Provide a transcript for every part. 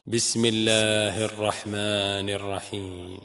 بسم الله الرحمن الرحيم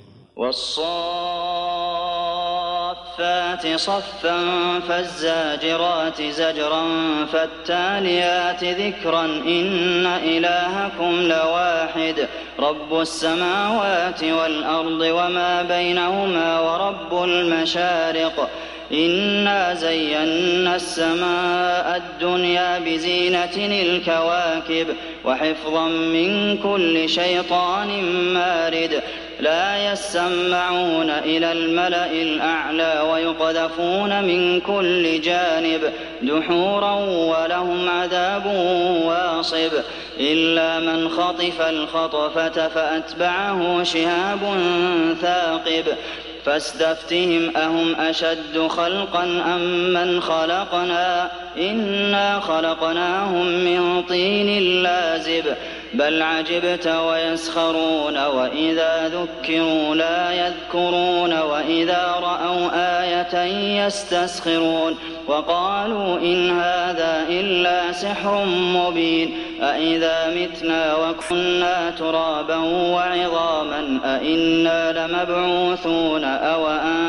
والصافات صفا فالزاجرات زجرا فالتاليات ذكرا إن إلهكم لواحد رب السماوات والأرض وما بينهما ورب المشارق إنا زينا السماء الدنيا بزينة الكواكب وحفظا من كل شيطان مارد لا يسمعون إلى الملأ الأعلى ويقذفون من كل جانب دحورا ولهم عذاب واصب إلا من خطف الخطفة فأتبعه شهاب ثاقب فاستفتهم أهم أشد خلقا أم من خلقنا إنا خلقناهم من طين لازب بل عجبت ويسخرون وإذا ذكروا لا يذكرون وإذا رأوا آية يستسخرون وقالوا إن هذا إلا سحر مبين أإذا متنا وكنا ترابا وعظاما أإنا لمبعوثون أو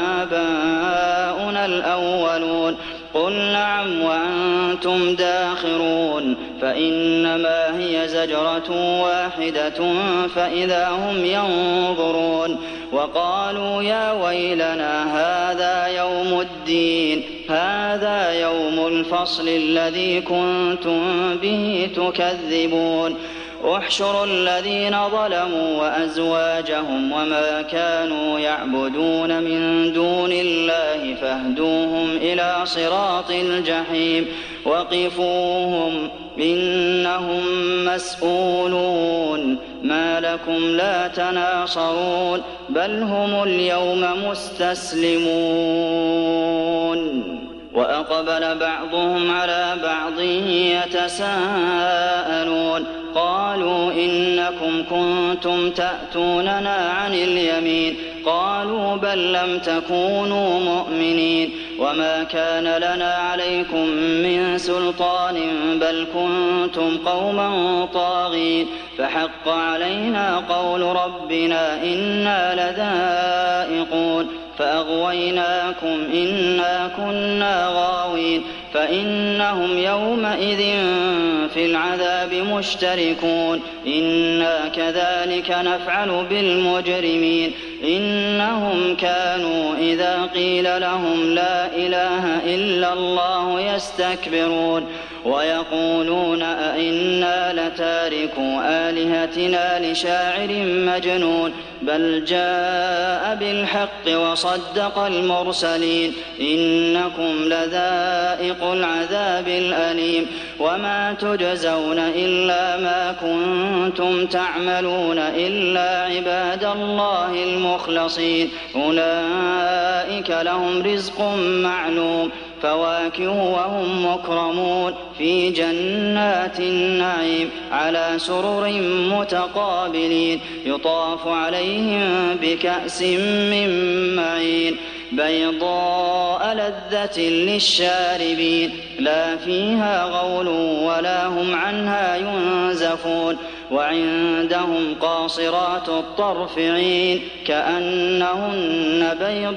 آباؤنا الأولون قل نعم وأنتم داخرون فإنما هي زجرة واحدة فإذا هم ينظرون وقالوا يا ويلنا هذا يوم الدين هذا يوم الفصل الذي كنتم به تكذبون احشروا الذين ظلموا وأزواجهم وما كانوا يعبدون من دون الله فاهدوهم إلى صراط الجحيم وقفوهم إنهم مسؤولون ما لكم لا تناصرون بل هم اليوم مستسلمون وأقبل بعضهم على بعض يتساءلون قالوا إنكم كنتم تأتوننا عن اليمين قالوا بل لم تكونوا مؤمنين وما كان لنا عليكم من سلطان بل كنتم قوما طاغين فحق علينا قول ربنا إنا لذائقون فأغويناكم إنا كنا غاوين فإنهم يومئذ في العذاب مشتركون إنا كذلك نفعل بالمجرمين إنهم كانوا إذا قيل لهم لا إله إلا الله يستكبرون ويقولون أئنا لتاركو آلهتنا لشاعر مجنون بل جاء بالحق وصدق المرسلين إنكم لذائق العذاب الأليم وما تجزون إلا ما كنتم تعملون إلا عباد الله المخلصين أولئك لهم رزق معلوم فواكه وهم مكرمون في جنات النعيم على سرر متقابلين يطاف عليهم بكأس من معين بيضاء لذة للشاربين لا فيها غول ولا هم عنها ينزفون وعندهم قاصرات الطرف عين كأنهن بيض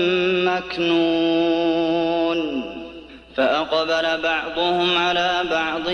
مكنون فأقبل بعضهم على بعض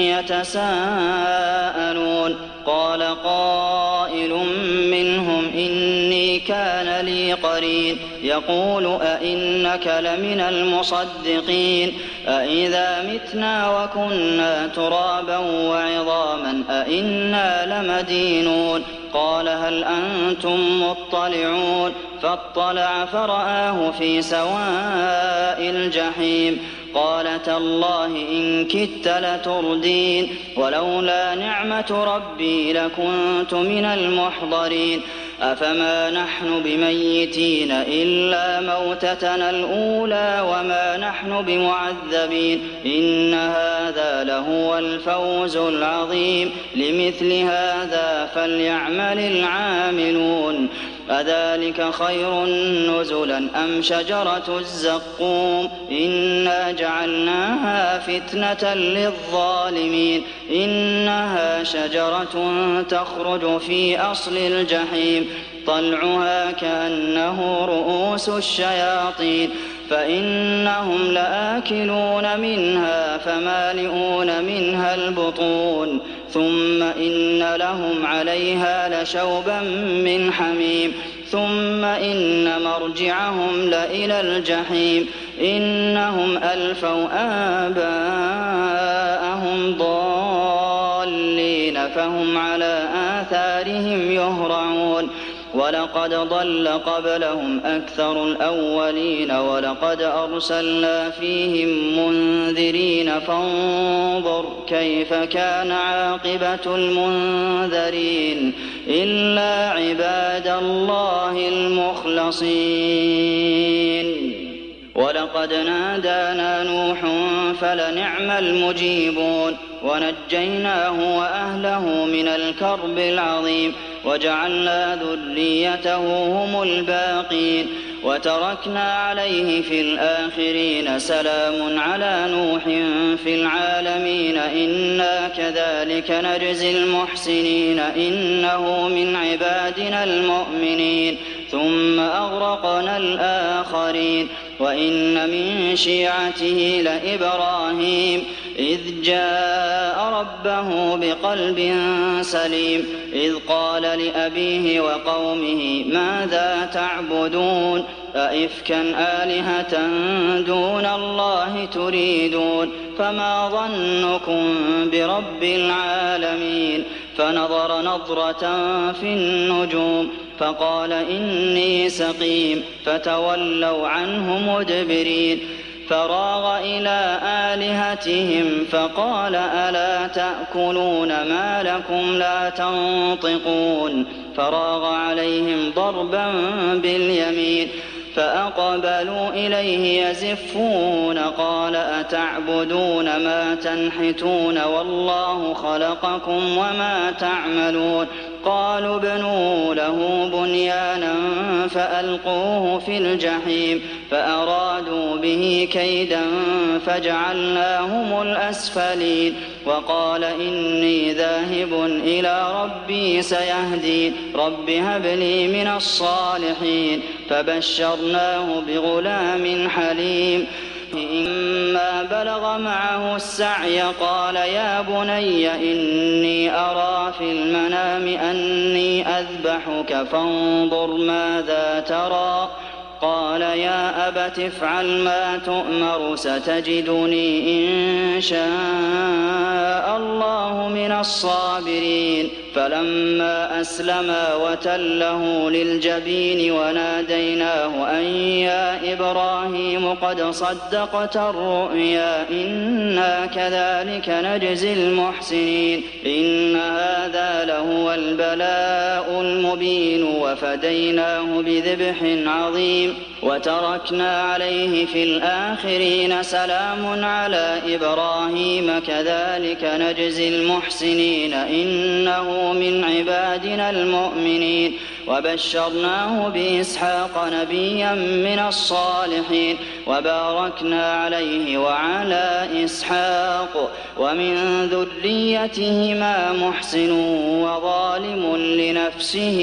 يتساءلون قال قائل منهم إني كان لي قرين يقول أئنك لمن المصدقين أئذا متنا وكنا ترابا وعظاما أئنا لمدينون قال هل أنتم مطلعون فاطلع فرآه في سواء الجحيم قال تالله إن كدت لتردين ولولا نعمة ربي لكنت من المحضرين أفما نحن بميتين إلا موتتنا الأولى وما نحن بمعذبين إن هذا لهو الفوز العظيم لمثل هذا فليعمل العاملون أذلك خير نزلا أم شجرة الزقوم إنا جعلناها فتنة للظالمين إنها شجرة تخرج في أصل الجحيم طلعها كأنه رؤوس الشياطين فإنهم لآكلون منها فمالئون منها البطون ثم إن لهم عليها لشوبا من حميم ثم إن مرجعهم لإلى الجحيم إنهم ألفوا آباءهم ضالين فهم على آثارهم يهرعون ولقد ضل قبلهم أكثر الأولين ولقد أرسلنا فيهم منذرين فانظر كيف كان عاقبة المنذرين إلا عباد الله المخلصين ولقد نادانا نوح فلنعم المجيبون ونجيناه وأهله من الكرب العظيم وجعلنا ذريته هم الباقين وتركنا عليه في الآخرين سلام على نوح في العالمين إنا كذلك نجزي المحسنين إنه من عبادنا المؤمنين ثم أغرقنا الآخرين وإن من شيعته لإبراهيم إذ جاء ربه بقلب سليم إذ قال لأبيه وقومه ماذا تعبدون أئفكا آلهة دون الله تريدون فما ظنكم برب العالمين فنظر نظرة في النجوم فقال إني سقيم فتولوا عنه مدبرين فراغ إلى آلهتهم فقال ألا تأكلون ما لكم لا تنطقون فراغ عليهم ضربا باليمين فأقبلوا إليه يزفون قال أتعبدون ما تنحتون والله خلقكم وما تعملون قالوا ابنوا له بنيانا فألقوه في الجحيم فأرادوا به كيدا فجعلناهم الأسفلين وقال إني ذاهب إلى ربي سيهدين رب هب لي من الصالحين فبشرناه بغلام حليم إما بلغ معه السعي قال يا بني إني أرى في المنام أني أذبحك فانظر ماذا ترى قال يا أبت افعل ما تؤمر ستجدني إن شاء الله من الصابرين فلما أسلما وتله للجبين وناديناه أن يا إبراهيم قد صدقت الرؤيا إنا كذلك نجزي المحسنين إن هذا لهو البلاء المبين وفديناه بذبح عظيم وتركنا عليه في الآخرين سلام على إبراهيم كذلك نجزي المحسنين إنه من عبادنا المؤمنين وبشرناه بإسحاق نبيا من الصالحين وباركنا عليه وعلى إسحاق ومن ذريتهما محسن وظالم لنفسه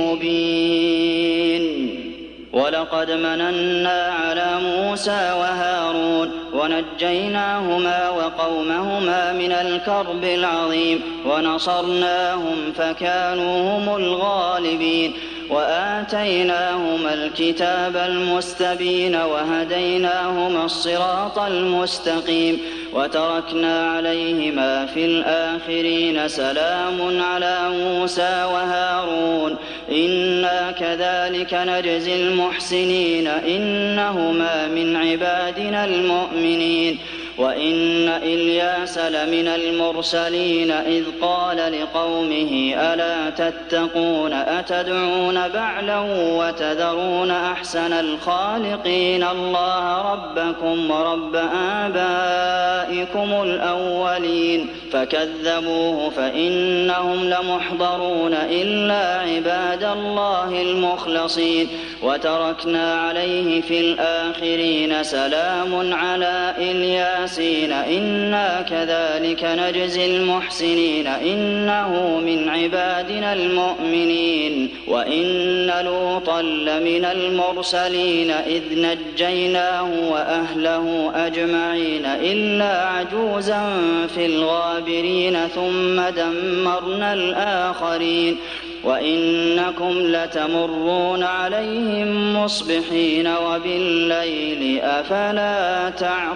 مبين ولقد مننا على موسى وهارون ونجيناهما وقومهما من الكرب العظيم ونصرناهم فكانوا هم الغالبين وآتيناهما الكتاب المستبين وهديناهما الصراط المستقيم وتركنا عليهما في الآخرين سلام على موسى وهارون إنا كذلك نجزي المحسنين إنهما من عبادنا المؤمنين وإن إلياس لمن المرسلين إذ قال لقومه ألا تتقون أتدعون بعلا وتذرون أحسن الخالقين الله ربكم ورب آبائكم الأولين فكذبوه فإنهم لمحضرون إلا عباد الله المخلصين وتركنا عليه في الآخرين سلام على الياسين إنا كذلك نجزي المحسنين إنه من عبادنا المؤمنين وإن لوطا لمن المرسلين إذ نجيناه وأهله أجمعين إلا عجوزا في الغابرين ثم دمرنا الآخرين وإنكم لتمرون عليهم مصبحين وبالليل أفلا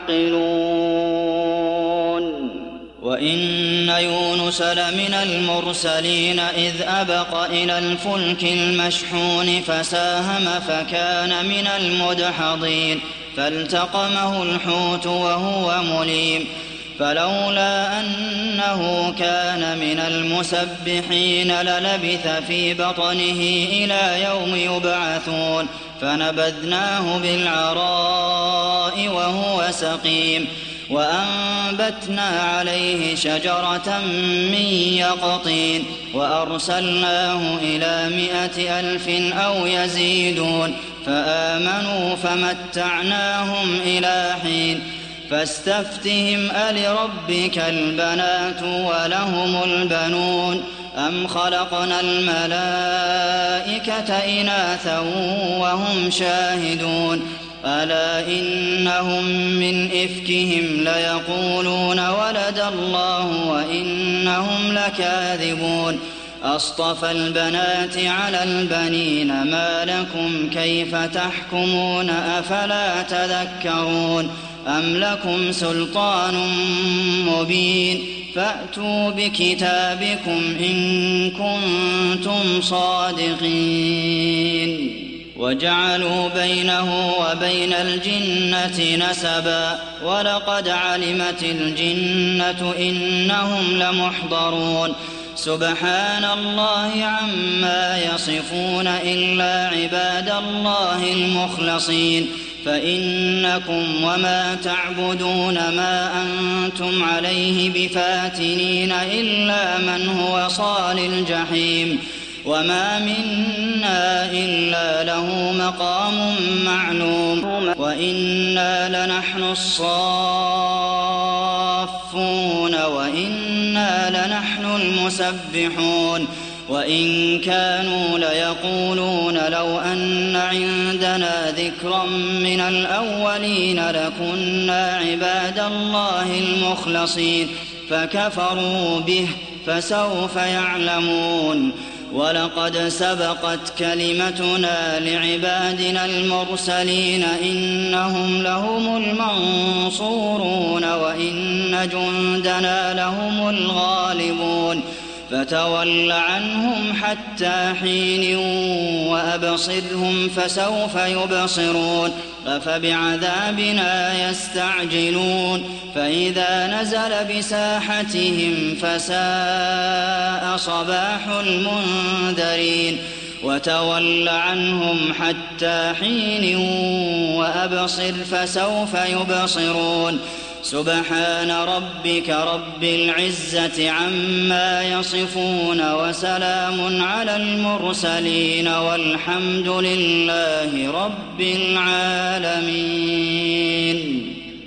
تعقلون وإن يونس لمن المرسلين إذ أبق إلى الفلك المشحون فساهم فكان من المدحضين فالتقمه الحوت وهو مليم فلولا أنه كان من المسبحين للبث في بطنه إلى يوم يبعثون فنبذناه بالعراء وهو سقيم وأنبتنا عليه شجرة من يقطين وأرسلناه إلى 100,000 أو يزيدون فآمنوا فمتعناهم إلى حين فاستفتهم ألربك البنات ولهم البنون أم خلقنا الملائكة إناثا وهم شاهدون ألا إنهم من إفكهم ليقولون ولد الله وإنهم لكاذبون أصطفى البنات على البنين ما لكم كيف تحكمون أفلا تذكرون أم لكم سلطان مبين فأتوا بكتابكم إن كنتم صادقين وجعلوا بينه وبين الجنة نسبا ولقد علمت الجنة إنهم لمحضرون سبحان الله عما يصفون إلا عباد الله المخلصين فإنكم وما تعبدون ما أنتم عليه بفاتنين إلا من هو صال الجحيم وما منا إلا له مقام معلوم وإنا لنحن الصافون وإنا لنحن المسبحون وإن كانوا ليقولون لو أن عندنا ذكرا من الأولين لكنا عباد الله المخلصين فكفروا به فسوف يعلمون ولقد سبقت كلمتنا لعبادنا المرسلين إنهم لهم المنصورون وإن جندنا لهم الغالبون فتول عنهم حتى حين وأبصرهم فسوف يبصرون أفبعذابنا يستعجلون فإذا نزل بساحتهم فساء صباح المنذرين وتول عنهم حتى حين وأبصر فسوف يبصرون سبحان ربك رب العزة عما يصفون وسلام على المرسلين والحمد لله رب العالمين.